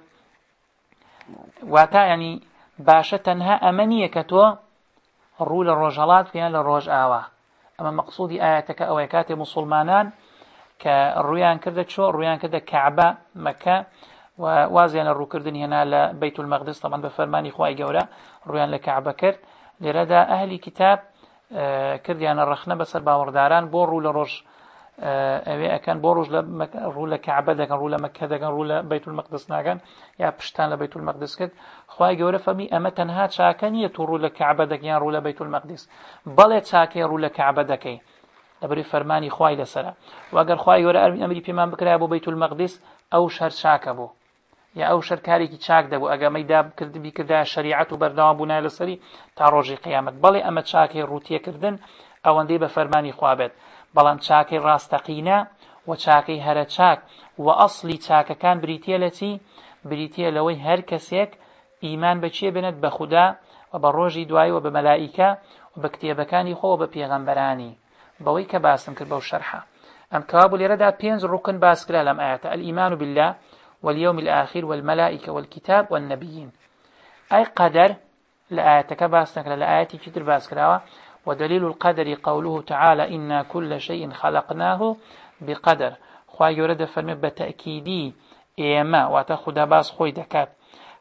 واتا يعني باشا تنها أمانية كتو الرول الرجالات فيها للرج آوا. أما مقصودي آياتك أو آيات مسلمانان كالريان كردت شو الريان كردت كعبة مكة ووازيان الرو كردن هنا لبيت المقدس طبعا بفرماني خواهي جورا الريان لكعبة كرد لردا أهل كتاب كرديان الرخنة بسر باورداران بورو لرج كان بورج رول كعبة ده كان رول مكة ده كان رول بيت المقدس ناكن يا بشتان لبيت المقدس كد خواهي جورا فمي أما تنها شاكنية رول كعبة ده كان رول بيت المقدس بلت شاكي رول كعبة ده كي لبري فرماني خواهي لسرا وأجر خواهي جورا أمري بيمان بكرة أبو بيت المقدس أو شهر شاك أبو يا أو شهر كاريكي شاك ده أبو أجا ميداب كرد بكرده شريعة وبردام بنا لسري تعرجي قيامة بلي أما شاكي روتية كردن أو أندي بفرماني خوابت بەڵام چاکەی ڕاستەقینە و چاکەی هەرە چاک و ئەسڵی چاکەکان بریتیە لە چی؟ بریتیە لەوەی هەر کەسێک ئیمان بە چیە بێنێت؟ بە خودا و بە ڕۆژی دوایی و بە مەلائیکە و بە کتێبەکانی خۆ و بە پێغەمبەرانی. بەوەی کە باسم کرد بەو شەرحە ئەم کەوابوو لێرەدا 5 ڕوکن باس کرا لەم ئاەتە: الإيمان بالله واليوم الآخر والملائكة والكتاب والنبيين. أي قدر لآياتك باس نكرا لآياتي كتر باس كراوة. ودليل القدر قوله تعالى إنا كل شيء خلقناه بقدر. خواهي يورد فرمي بتأكيدي إيما وتأخذ باس خوي دكات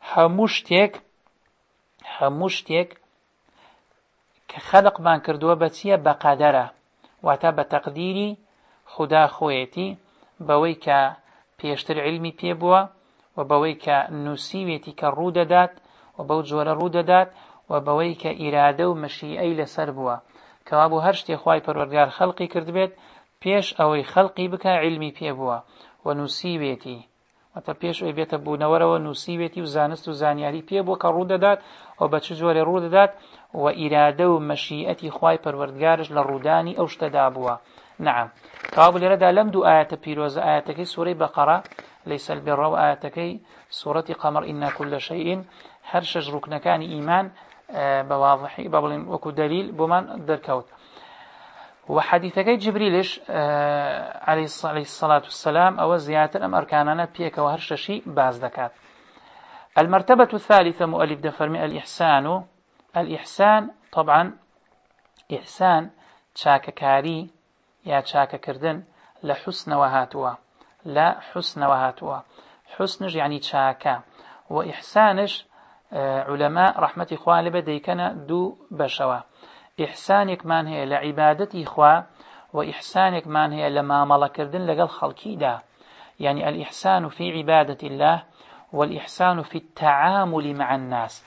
هموشتك كخلق من كردوه بتسيه بقدره واتا بتقديري خدا خويتي بويك بيشتر علمي بيبوا وبويك نسيويتي كالرودة دات وبوجور الرودة دات وبويك إرادة ومشيئي لسر بوا كوابو هرشتي خواهي پروردگار خلقي کرد بيت پیش اوي خلقي بك علمي بيبوا ونسيويتي وتا پیش اوي بيت بونور ونسيويتي وزانست وزانياري بيبوا كالرودة دات وبتشجور الرودة دات وإرادة ومشيئتي خواهي پروردگارش للروداني أوشت دابوا. نعم كوابو لردا لم دو آيات بيروز آياتك سورة بقرة ليس البر وآياتك سورة قمر إنا كل شيء هرشج ركنكان إيمان بواضحي بابلين وكو دليل بمان دركوت. وحديثك جبريلش عليه الصلاة والسلام أو زيادة أم أركاننا بيك وهرششي باز دكات. المرتبة الثالثة مؤلف دفرمي الإحسان طبعا إحسان شاككاري يا شاك كردن لحسن وهاتوا لا حسن وهاتوا حسنج يعني شاكا وإحسانش علماء رحمة إخوان لبديكنا دو بشوا. إحسانك من هي لعبادة إخوة وإحسانك من هي لما ملكردن لقل خلقي دا. يعني الإحسان في عبادة الله والإحسان في التعامل مع الناس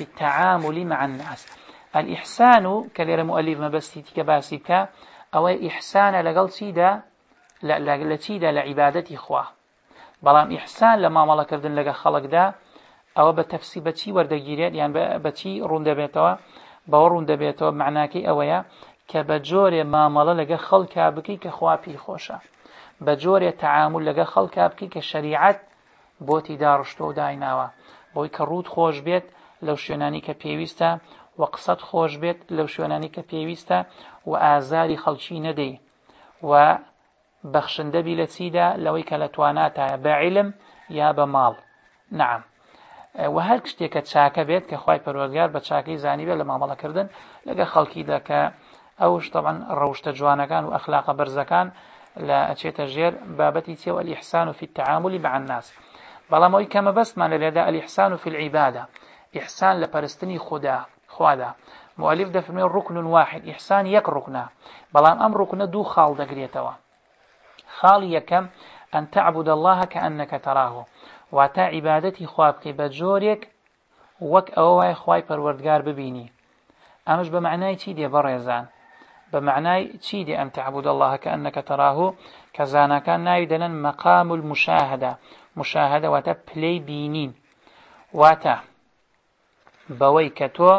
الإحسان كلير مؤلف مبستي كباسيكا أو إحسان لقل سيدا لتيدا لعبادة إخوة بلام إحسان لما ملكردن لقل خلق دا أو بتفسير بتشي وردگيريت يعني بتشي روندبيتوا باوروندبيتوا معناكي أويا كبجور ما ملا لقى خلق بكي كخوا بي خوشا بجور تعامل لقى خلق بكي كشريعة بوتي دارشتو دايناوا بوي كرود خوش بيت لو شوناني كبيويستا وقصد خوش بيت لو شوناني كبيويستا وآزاري خلشي ندي وبخشند بلتسيدا لوي كالتواناتا بعلم يا بمال. نعم و هەر شتێکە چاکە بێت کە خوای پەروەردگار بە چاکەی زانی بێت لە مامەڵەکردن لەگە خەڵکیدا کە ئەوش طبعا ڕەوشتە جوانەکان و ئەخلاقە بەرزەکان لا ئەچێتە ژێر بابەتی چیە و الإحسان في التعامل مع الناس. بەڵام ئەوەی کەمە بەستمان لەلێدا الإحسان في العبادة، إحسان لپەرستنی خوادا. مؤلف دەفەرمێ ڕوکن واحد، إحسان یەک ڕوکنە، بەڵام ئەم ڕوکنە دوو خاڵ دەگرێتەوە. خاڵی یەکەم أن تعبد الله كأنك تراه، واتە عیبادەتی خوا بکەی بە جۆرێک وەک ئەوە وای خوای پەروەردگار ببینی. ئەمەش بە معنای چی دێ بەڕێزان؟ بە معنای چی دێ أن تعبد الله كأنك تراه؟ کە زانەکان ناوی دەنەن مەقام المشاهدة. مشاهدە واتە پلەی بینین، واتە بەوەی کە تۆ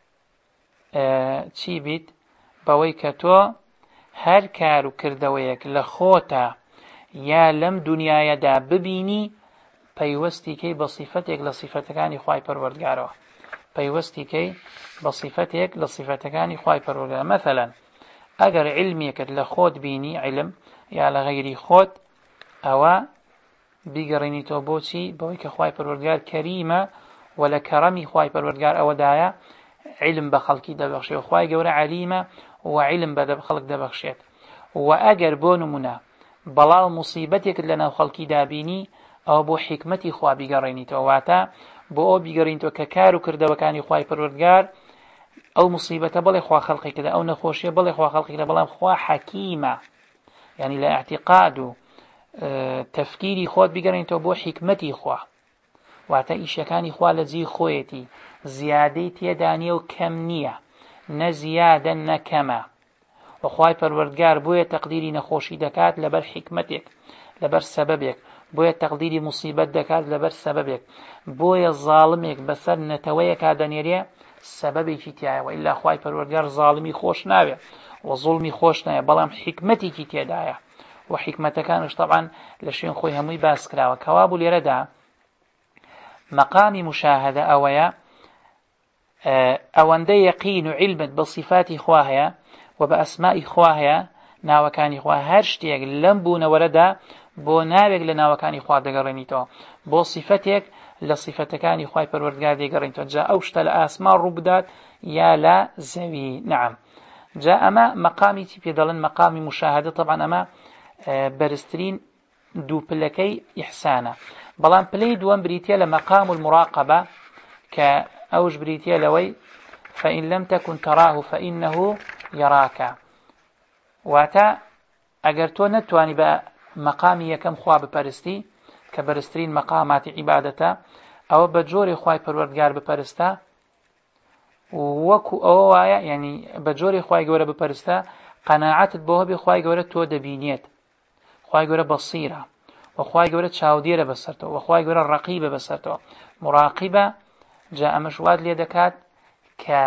چی بیت؟ بەوەی کە تۆ هەر کار و کردەوەیەک لە خۆتە یا لەم دنیایەدا ببینی پەیوەستی کەی بە صیفەتێک لە صیفەتەکانی خوای پەروەردگارەوە، پەیوەستی کەی بە صیفەتێک لە صیفەتەکانی خوای پەروەردگار. مەثەلەن ئەگەر علمێکت لە خۆت بینی، علم یا لە غەیری خۆت، ئەوە بیگەڕێنیتەوە بۆچی؟ بەوەی کە خوای پەروەردگار کەریمە و لە کەڕەمی خوای پەروەردگار ئەوەدایە علم بە خەڵکی دەبەخشێت و خوای گەورە عەلیمە و علم بە خەڵک دەبەخشێت. و ئەگەر بۆ نمونە بەڵاو موسیبەتێکت لەناو خەڵکی دابینی، ئەوە بۆ حیکمەتی خوا بیگەڕێنیتەوە، واتە بۆ ئەو بیگەڕێنیتەوە کە کار و کردەوەکانی خوای پەروەردگار ئەو موسیبەتە بڵێ خوا خەڵقی کردە، ئەو نەخۆشیە بڵێ خوا خەڵقی کردە، بەڵام خوا حەکیمە، یعنی لە اعتقاد و تفکیری خۆت بیگەڕێنیتەوە بۆ حیکمەتی خوا، واتە ئیشەکانی خوا لە جێی خۆیەتی، زیادەی تێدا نییە و کەم نییە، نە زیادە نە کەمە. وخوای پەروەردگار بۆیە تەقدیری نەخۆشی دەکات لەبەر حیکمەتێک، لەبەر سەبەبێک، بۆیە تەقدیری موسیبەت دەکات لەبەر سەبەبێک، بۆیە زاڵمێک بەسەر نەتەوەیەکا دەنێرێ سەبەبێکی تایەوە. ئیلا خوای پەروەردگار زاڵمی خۆش ناوێ و زوڵمی خۆش نایە، بەڵام حیکمەتێکی تێدایە و حیکمەتەکانش طبعا لە شوێن خۆی هەمووی باس کراوە. کەوابوو لێرەدا مەقامی مشاهدە ئەوەیە ئەوەندە یەقین و علمت بە صیفاتی خوا هەیە و بە ئەسمائی خوا هەیە، ناوەکانی خوا، هەر شتێک لەم بوونەوەرەدا بۆ ناوێک لە ناوەکانی خوا دەگەڕێنیتەوە، بۆ صیفەتێک لە صیفەتەکانی خوای پەروەردگار دەگەڕێنیتەوە. جا ئەو شتە لە ئاسمان ڕوو بدات یا لە زەوی. نعم، جا ئەمە مەقامی چی پێ دەڵێن؟ مەقامی مشاهدە. طبعا ئەمە بەرزترین دوو پلەکەی ئیحسانە. بەڵام پلەی دووەم بریتیە لە مەقام المراقبە، کە ئەوش بریتیە لەوەی فإن لم تكن تراه فإنه يراك، واتە ئەگەر تۆ نەتوانی بە مەقامی یەکەم خوا بپەرستی کە بەرزترین مەقاماتی عیبادەتە، ئەوە بە جۆری خوای پەروەردگار بپەرستە وەکو ئەوە وایە، یعنی بە جۆری خوای گەورە بپەرستە قەناعەتت بەوە بێ خوای گەورە تۆ دەبینێت، خوای گەورە بەسیرە و خوای گەورە چاودێرە بەسەرتەوە و خوای گەورە ڕەقیبە بەسەرتەوە، مراقیبە. جا ئەمەش وات لێ دەکات کە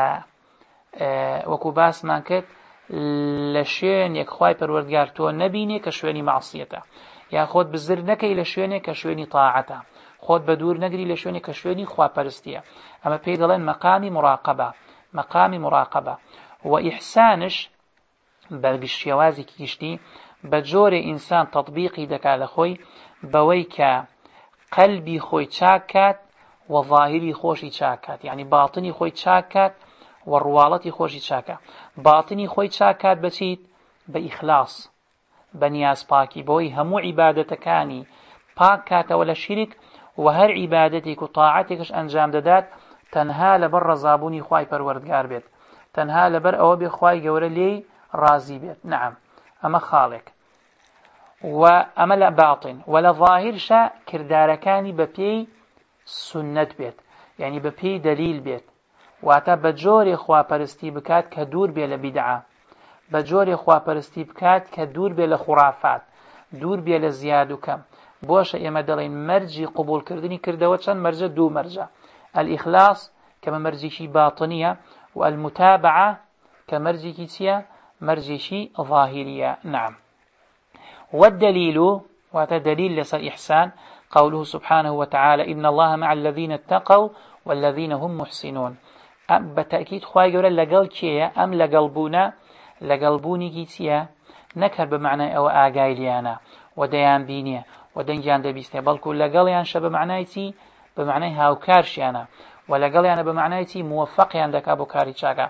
وەکو باسمان کرد لە شوێنێک خوای پەروەردگار تۆ نەبینێ کە شوێنی مەعسیەتە، یا خۆت بزر نەکەی لە شوێنێک کە شوێنی تاعەتە، خۆت بە دوور نەگری لە شوێنێک کە شوێنی خواپەرستیە. ئەمە پێی دەڵێن مەقامی مراقبە، مەقامی مراقبە. و ئیحسانش بەرگشتیاوازێکی گشتی بە جۆرێ ئینسان تەطبیقی دەکات لە خۆی بەوەی کە قەلبی خۆی چاک کات و ظاهری خۆشی چاک کات، یعنی باڵتنی خۆی چاک کات و ڕواڵەتی خۆشی چاکە. باڵتنی خۆی چاک کات بەچیت؟ بە ئیخلاص، بە نیازپاکی، بۆی هەموو عیبادەتەکانی پاک کاتەوە لە شیرک و هەر عیبادەتێک و تاعەتێکش ئەنجام دەدات تەنها لەبەر ڕەزابوونی خوای پەروەردگار بێت، تەنها لەبەر ئەوە بێ خوای گەورە لێی ڕازی بێت. نعم، ئەمە خاڵێک. و ئەمە لە باطن. و لە ظاهرشە کردارەکانی بە پێی سنت بێت، یعنی بە پێی دەلیل بێت، واتە بە جۆرێ خواپەرستی بکات کە دوور بێ لە بیدعە، بە جۆرێ خواپەرستی بکات کە دوور بێ لە خوڕافات، دوور بێ لە زیاد و کەم. بۆشە ئێمە دەڵێن مەرجی قبولکردنی کردەوە چەند مەرجە؟ دوو مەرجە، الئیخلاص کە مەرجێکی باتنیە و المتابعة کە مەرجێکی چییە؟ مەرجێکی ظاهریە. نعم. والدليل، واتە دليل لەسەر ئیحسان، قوله سبحانه وتعالى إن الله مع الذين اتقوا والذين هم محسنون. بەتاکید خوای گەورە لەگەڵ کێیە؟ ئەم لەگەڵبوونە لەگەڵبوونێکی چییە؟ نەکرد بە معنای ئەوە ئاگای لیانە و دەیان بینێ و دەنگیان دەبیستێ، بەڵکو لەگەڵیانشە بە معنای چی؟ بە معنای هاوکارشیانە، و لەگەڵیانە بە معنای چی؟ موفقیان دەکا بۆ کاری چاکە،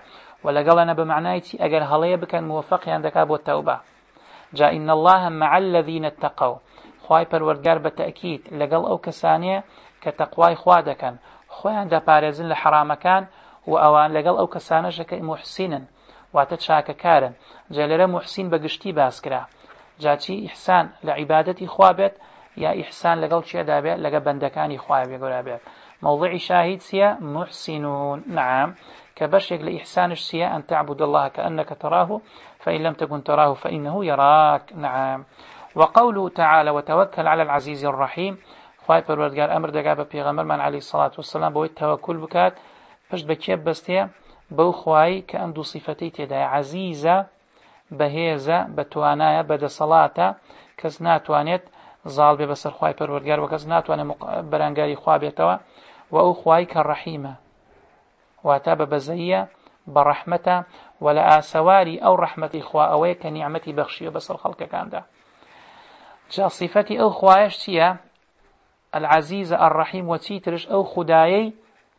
ولقلنا بمعنايتي أجر هليا بكن موفق عندك أبو التوبة. جاء إن الله مع الذين اتقوا خواي پروردگار بتأكيد لقل أو كسانية كتقواي خوادكن خوي عند بارزين لحرامكان وأوان لقل أو كسانة محسنا واتشاك كارن جالرا محسن بقشتي باسكرا جاتي إحسان لعبادتي خوابت يا إحسان لقل شيء دابع لقل بندكاني خواب يقول أبيت موضوع شاهد سيا محسنون. نعم كبشك لإحسان سيا أن تعبد الله كأنك تراه فإن لم تكن تراه فإنه يراك. نعم. وقوله تعالى وتوكل على العزيز الرحيم خواهي پروردگار أمر دقابة پیغمبر من عليه الصلاة والسلام بوي التوكل بكات پشت بكيب بستيا بو خواهي كأن دو صفتي تدا عزيزة بهيزة بتوانايا بدا صلاة كز ناتوانيت ظال ببسر خواهي پروردگار وكز ناتواني برانگاري خواه بيتوا وأو خواهي كالرحيمة واتاب بزية برحمته ولا آسواري أو رحمة خواه أوي كنعمتي بخشي وبسر خلق كان ده. جا صفتي أو خواهش تيا العزيز الرحيم وتيترش أو خدايي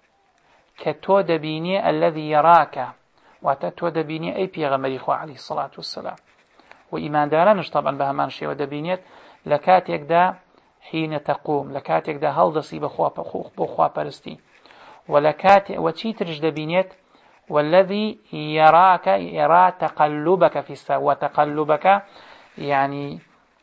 كتو دبيني الذي يراك وتتو دبيني أي بيغمري خواه عليه الصلاة والسلام وإيمان دارانش طبعا بهمان شيء ودبينيت لكاتيك دا حين تقوم لكاتيك دا هلدسي بخوا برستي ولكاتي وتيترش دبينيت والذي يراك يرى تقلبك في السماء وتقلبك يعني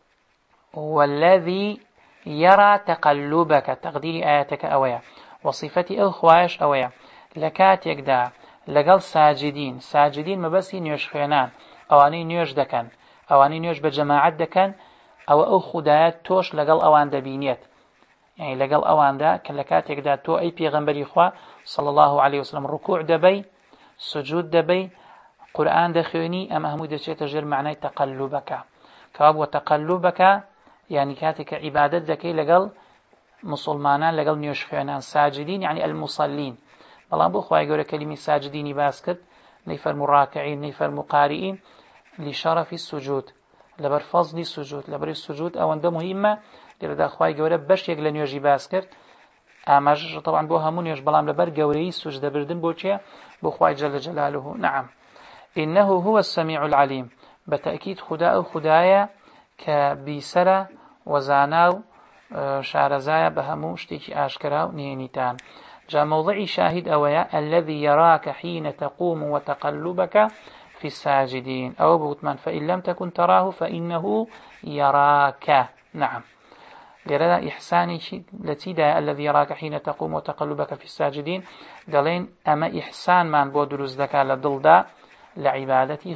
والذي يرى تقلبك تقدير آياتك أويا وصفتي أخواش أويا لكاتيك دا لقل ساجدين مبسي نيوش خينان أواني نيوش دكن أواني نيوش بجماعة دكن أو خدايات توش لقل أوان دبينيت يعني لقل أوان دا كلكاتيك دا تو أي بيغمبري خوا صلى الله عليه وسلم ركوع دبي سجود دبي قرآن دخيوني أما همو دشي تجر معنى تقلبك كواب وتقلبك يعني كاتك عبادت ذكي لقل مسلمانان لقل نيوش خيانان ساجدين يعني المصلين بلان بو خواهي قولة كلمة ساجديني باسكت نيفر مراكعين نيفر مقارئين لشرف السجود لبر فضل السجود لبر السجود أو ده مهمة لردا خواهي قولة باش يقل نيوشي باسكت أماج طبعا بو همون يوش بلان لبر قولي السجد بردن بوچيا بو خواهي جل جلاله. نعم إنه هو السميع العليم بتأكيد خداء خدايا كبيسرة وزاناو شارزايا بهمو شتيكي آشكراو نينيتان. جاء موضعي شاهد أويا الذي يراك حين تقوم وتقلبك في الساجدين أو بوتمان فإن لم تكن تراه فإنه يراك. نعم لردا إحساني التي دا الذي يراك حين تقوم وتقلبك في الساجدين قالين أما إحسان من بودرز ذكا لدلدا لعبادة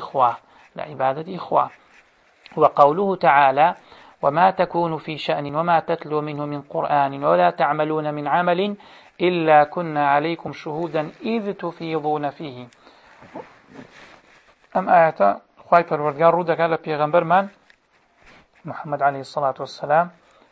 إخوة وقوله تعالى وما تكون في شأن وما تتلو منه من قرآن ولا تعملون من عمل إلا كنا عليكم شهودا إذ تفيضون فيه. أم آيات خواهي پروردگار رو دكا لبيغمبر من محمد عليه الصلاة والسلام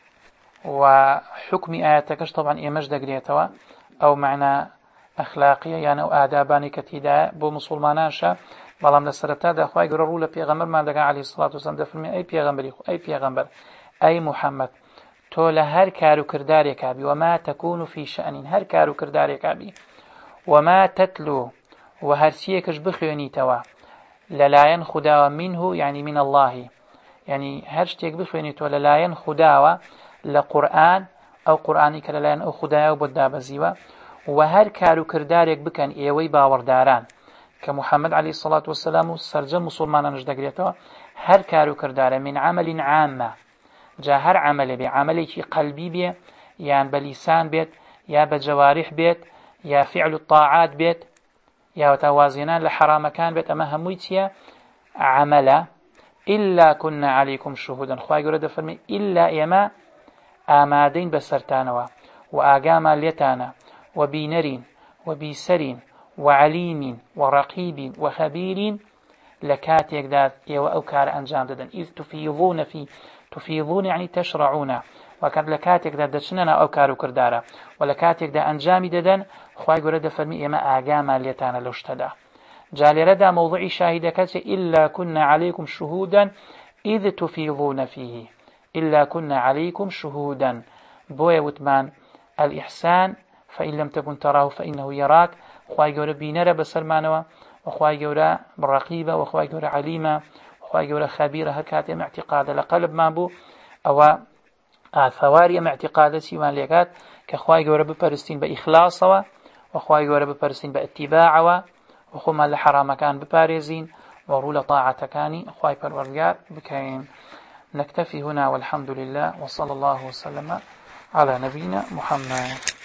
وحكم آياتكش طبعا إيمج دقريتوا أو معنى أخلاقية يعني أو آداباني كتيدا بو مسلمانان شا بلام لسرتا دا خواهي قرر رو لبيغمبر من دكا عليه الصلاة والسلام دفرمي أي بيغمبر أي محمد تو لهر كارو كردارك أبي وما تكون في شأن هر كارو كردارك أبي وما تتلو وهرسيكش بخيوني توا للاين خداوة منه يعني من الله يعني هرشتيك بخيوني توا للاين خداوة لقرآن أو قرآني كللاين أو خداوة وبدابزيوة وهر كارو كردارك بكن إيوي باورداران كمحمد عليه الصلاة والسلام سرجم مسلمان نجدقريتوا هر كارو كردار من عمل عامة جا هر عمل بي عملي قلبي بي يعني بلسان بيت يا بجوارح بيت يا فعل الطاعات بيت يا وتوازنان لحرام كان بيت أما همويتيا عملا إلا كنا عليكم شهودا خواهي قرد فرمي إلا إما آمادين بسرتانوا وآقاما ليتانا وبينرين وبيسرين وعليم ورقيب وخبير لكاتيك ذات أو كار أنجام ددن إذ تفيضون يعني تشرعون وكان لكاتيك ذات دشننا أو كارو كردارا ولكاتيك ذات أنجام ددن خواهي قرد فرمي إما آقاما ليتانا لشتدا جالي ردا موضوعي شاهدك إلا كنا عليكم شهودا إذ تفيضون فيه إلا كنا عليكم شهودا بويا وتمان الإحسان فإن لم تكن تراه فإنه يراك خواهي قرد بينرى بسرمانوا وخواي جورا برقيبة وخواي جورا عليمة وخواي جورا خبيرة هكاتم اعتقاد لقلب ما بو أو ثواري ام اعتقاد سيوان ليكات كخواي جورا ببرستين بإخلاص وخواي جورا ببرستين باتباع وخما لحرام كان بباريزين ورول طاعة كاني خواي بالوريات بكين. نكتفي هنا والحمد لله وصلى الله وسلم على نبينا محمد.